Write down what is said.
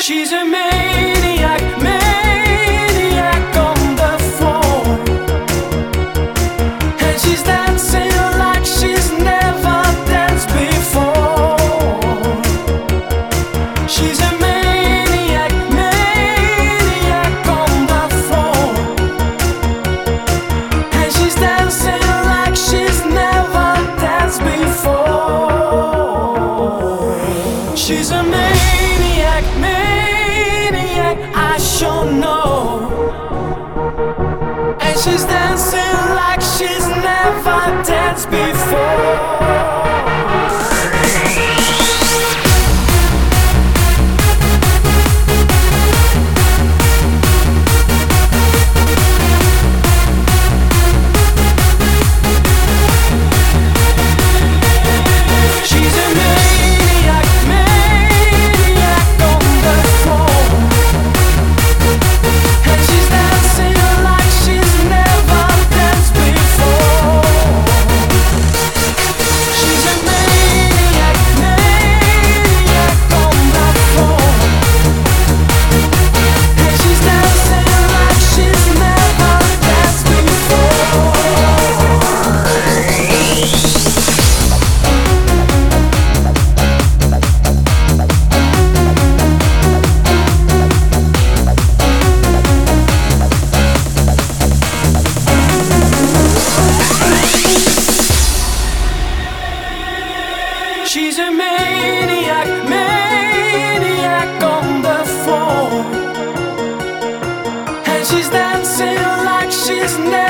She's a maniac, maniac on the floor, and she's dancing like she's never danced before. She's a maniac, maniac on the floor, and she's dancing like she's never danced before. She's a maniac, maniac, I sure know. And she's dancing like she's never danced before. She's a maniac, maniac on the floor, and she's dancing like she's never